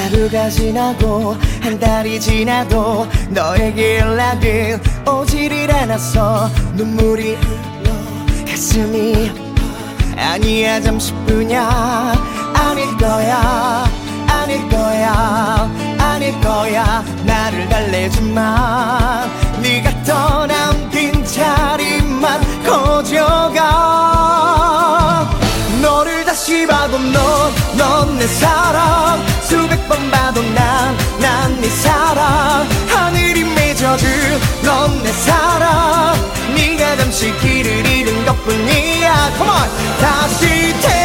하루가 지나고 한 달이 지나도 너에게 연락은 오지를 않았어. 눈물이 흘러 가슴이 아파. 아니야 잠시뿐이야. 아닐 거야 아닐 거야 아닐 거야. 나를 달래주마. 네가 떠난 빈자리만 거져가. 너를 다시 봐도 넌 내 사랑. 수백 번 봐도 난 네 사랑. 하늘이 맺어줄 넌 내 사랑. 네가 잠시 길을 잃은 것뿐이야. Come on. 다시